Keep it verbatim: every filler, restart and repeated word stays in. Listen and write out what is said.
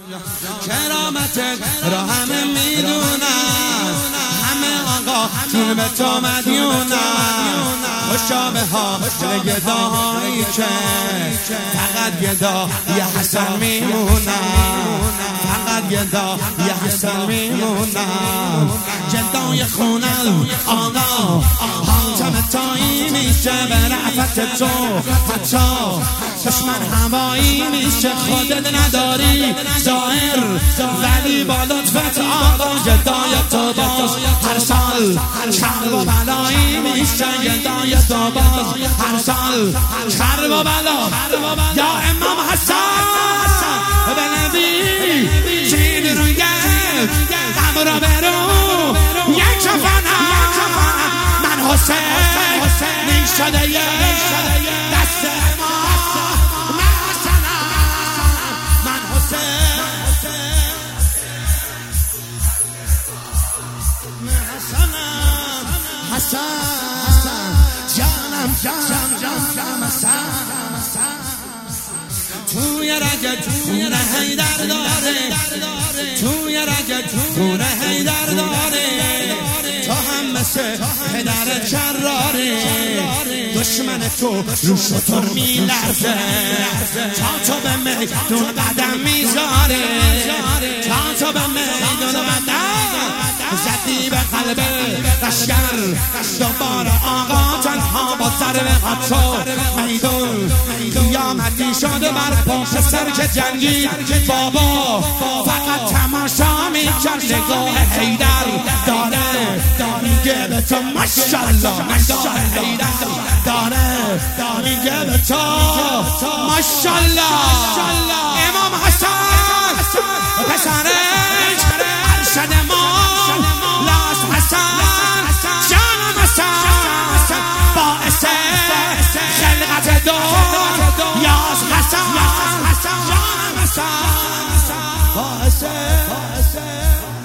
کرامتت را همه میدونن، همه آقا چون به تو مدیونن. خوشا به ها گداهایی که فقط گدا یه حسن میمونن، فقط گدا یه حسن میمونن. گدای خونم آقا حاتم تایی میشه به رعفت تو، حتی دشمن هوایی میشه. خودت نداری ظاهر ولی با لطفت آقا گدای تو باز هر سال شر و بلایی میشه. گدای تو باز هر سال شر و بلا. یا امام حسن به نبی چین روی قبر برو یک کفنم من حسین نی شده یه دست ما من حسنم من حسین من حسنم حسن جانم جانم جانم حسن توی رگت خون حیدر داره، توی رگت خون حیدر داره. تو هم مثل پدر کراره، دشمن تو رو شطور میلرزه. تا تو به میدون قدم میذاره، تا تو به میدون قدم زدی به قلب لشکر. دوباره آقا تنها با ضرب قطع میدون قیامتی شده بر پاش سر که جنگید. بابا فقط تماشا میکرد، نگاه حیدر داره میگه به تو ماشاءالله. نگاه حیدر داره میگه به تو ماشاءالله. امام حسن پسرش ارشد ما لاس حسن جانم حسن باعث خلقت دو یاس حسن جانم حسن باعث